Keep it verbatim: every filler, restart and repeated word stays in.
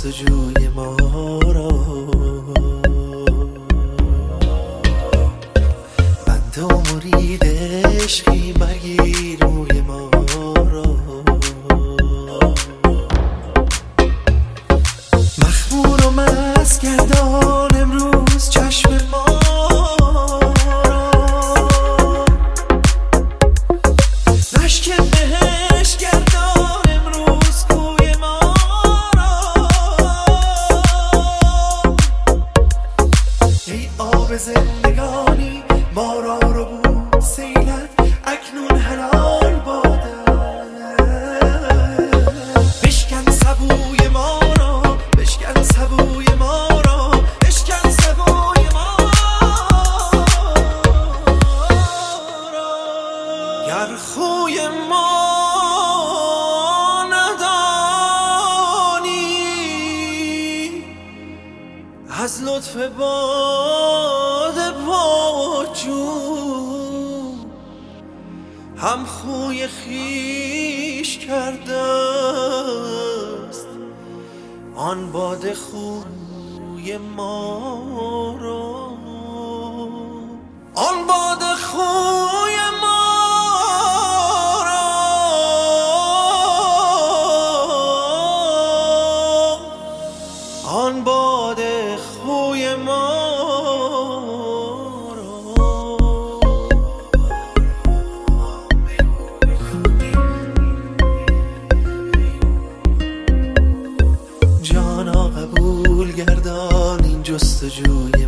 جستجوی ما را بند و مرید عشقی برگیر روی ما را مخمور و مست گردان امروز چشم ما را رشک بهش گردان امروز کوی ما را ای آب زندگانی ما را رو بود سیلت اکنون حلال باده بشکن سبوی ما را بشکن سبوی ما را بشکن سبوی ما را گر خوی ما ندانی از لطف باد پاجون هم خوی خویش کرده است آن باد خوی ما را آن باد خوی ما را آن باد خوی ما جانا قبول گردان این جستجوی